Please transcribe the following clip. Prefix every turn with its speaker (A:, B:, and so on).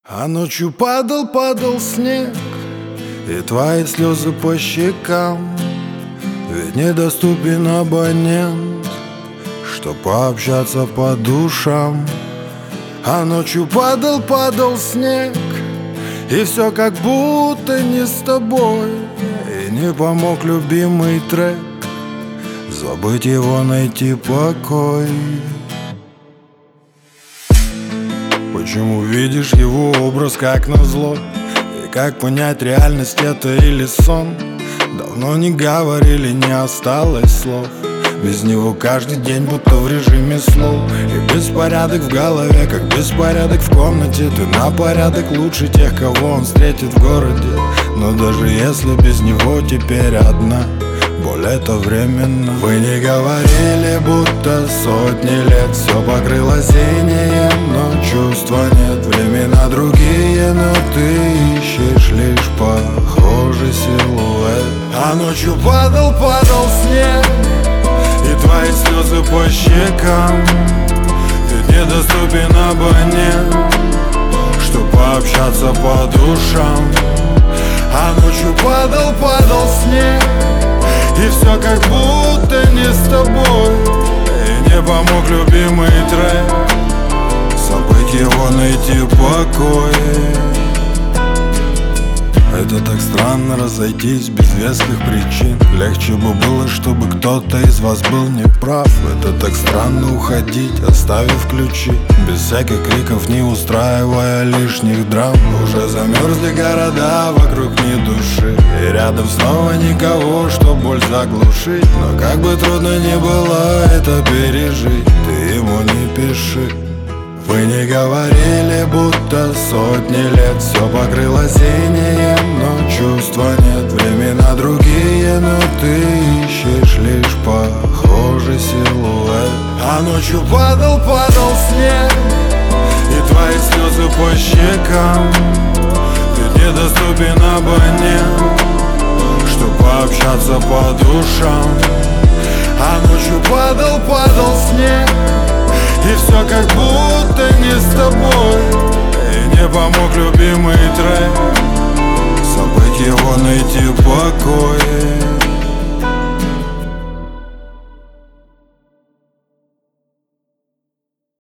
A: А ночью падал снег, и твои слезы по щекам. Ведь недоступен абонент, чтоб пообщаться по душам. А ночью падал снег, и все как будто не с тобой. И не помог любимый трек, забыть его, найти покой. Почему видишь его образ как назло? И как понять, реальность это или сон? Давно не говорили, не осталось слов. Без него каждый день будто в режиме слов. И беспорядок в голове, как беспорядок в комнате. Ты на порядок лучше тех, кого он встретит в городе. Но даже если без него теперь одна, боль это временно. Вы не говорили, будто сотни лет все покрыло синеем, но чувства нет. Времена другие, но ты ищешь лишь похожий силуэт. А ночью падал снег, и твои слезы по щекам. Ведь недоступен абонент, чтоб пообщаться по душам. А ночью падал снег, и все как будто не с тобой. И не помог любимый трек, забыть его, найти покой. Это так странно разойтись без веских причин. Легче бы было, чтобы кто-то из вас был неправ. Это так странно уходить, оставив ключи, без всяких криков, не устраивая лишних драм. Уже замерзли города, вокруг ни души, и рядом снова никого, чтоб боль заглушить. Но как бы трудно ни было это пережить, ты ему не пиши. Вы не говорили, будто сотни лет все покрыло синеем, но чувства нет. Времена другие, но ты ищешь лишь похожий силуэт. А ночью падал снег, и твои слезы по щекам. Ведь недоступен абонент, чтоб пообщаться по душам. А ночью падал снег, и все как будто не с тобой. И не помог любимый трек, забыть его, найти покой.